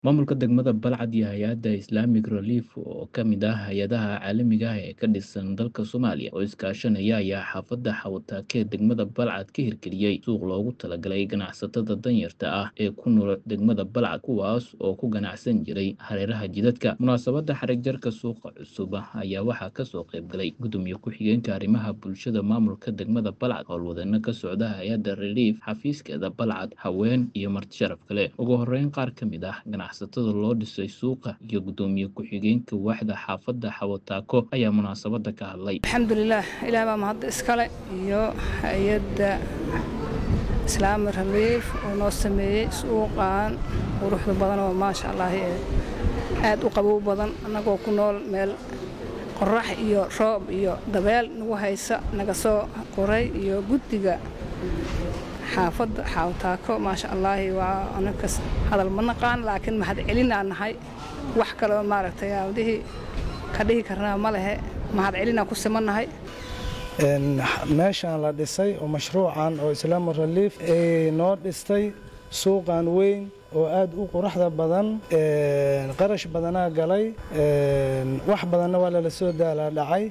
Maamulka degmada Balcad iyo hay'adda Islamic Relief oo ka mid ah hay'adaha caalamiga ah ee ka dhisan dalka Soomaaliya oo iskaashanaya ayaa xaafadda Xawatake ee degmada Balcad ka hirgeliyey suuq loogu talagalay ganacsatada danyarta ah ee ku nool degmada Balcad kuwaas oo ku ganacsan jiray hareeraha jidadka. Munaasabadda xarig jarka suuqa cusub ayaa waxaa ka soo qayb galay gudoomiye ku-xigeenka arrimaha bulshada maamulka degmada Balcad, howlwadeenno ka socda hay'adda Relief, xafiiskeeda Balcad, haween iyo marti sharaf kale. Ugu horreyn, qaar ka mid ah ganacsatada loo dhisay suuqa iyo gudoomiye ku-xigeenka waaxda xaafadda Xawatako ayaa munaasabadda ka hadlay. alxamdulilah ilaah baa mahad iskale iyo hay'adda Islamic Relief oo noo sameeyey suuqan quruxda badan oo maasha Allah aad u qabow badan anagoo ku nool meel qorrax iyo roob iyo dabeel nagu haysa naga soo qoray iyo guddiga xaafadda Xawatako maasha Allah waa anakas hadal ma naqaan laakiin mahad celinaa nahay wax kale oo maaragtay awdihi ka dhihi karnaa ma lehe mahad celinaa ku simanahay meeshaan la dhisay oo mashruucan oo Islamic Relief ay noo dhistay suuqan weyn oo aad u quruxda badan qarash badana galay wax badanna waa la soo dhacay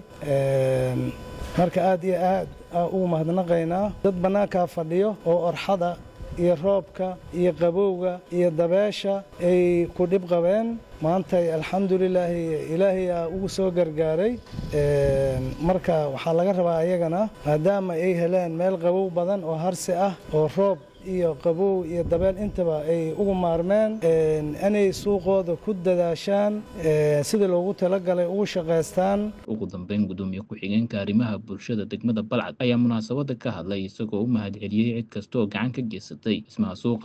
marka aad iyo aad ugu mahadnaqaynaa dad banaanka fadhiyo oo orxada iyo roobka iyo qabowga iyo dabeesha ay ku dhib qabeen maanta alxamdulillaah ilaahay ugu soo gargaaray marka waxaa laga rabaa ayagana maadaama ay heleen meel qabow badan oo harsi ah oo roob iyo qabow iyo dabeel intaba ay ugu maarmeen inay suuqooda ku dadaashaan sida loogu talagalay ugu shaqeystaan. Ugu dambeyn, gudoomiye ku-xigeenka arrimaha bulshada degmada Balcad ayaa munaasabadda ka hadlay isagoo u mahad celiyey cid kasta oo gacan ka geysatay dhismaha suuqa.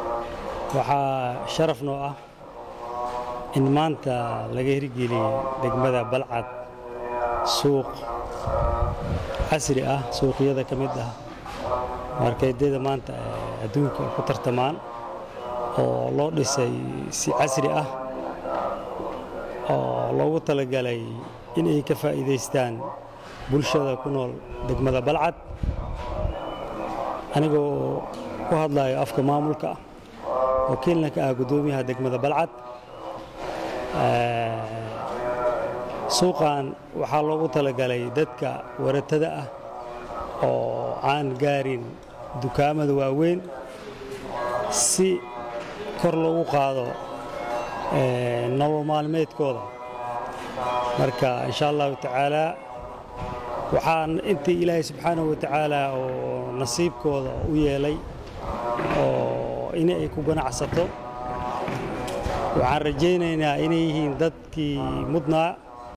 Waxaa sharaf noo ah in maanta laga hirgeliyey degmada Balcad suuq casri ah, suuqyada ka mid ah markeedyada maanta adduunka ku tartamaan oo loo dhisay si casri ah oo loogu talagalay in ay ka faa'iidaystaan bulshada ku nool degmada Balcad. Anigoo ku hadlayo afka maamulka wakiilna ka ah gudoomiyaha degmada Balcad, suuqan waxaa loogu talagalay dadka waratada ah oo aan gaarin dukaamada waaweyn si kor loogu qaado nolol maalmeedkooda. Marka insha Allah tacaala waxaan intii Ilaahay subxaanahu wa tacaala oo nasiibkooda u yeelay oo inay ku ganacsato waxaan rajaynaynaa inay yihiin dadkii mudnaa